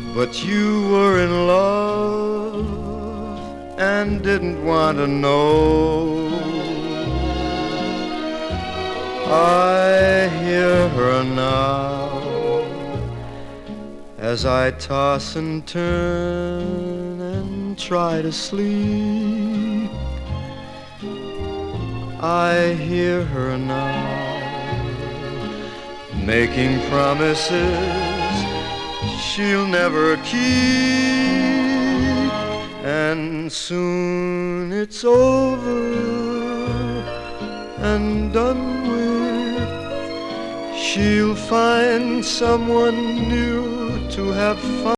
But you were in love and didn't want to know. I hear her now as I toss and turn and try to sleep. I hear her now making promises she'll never keep, and soon it's over and done with. She'll find someone new to have fun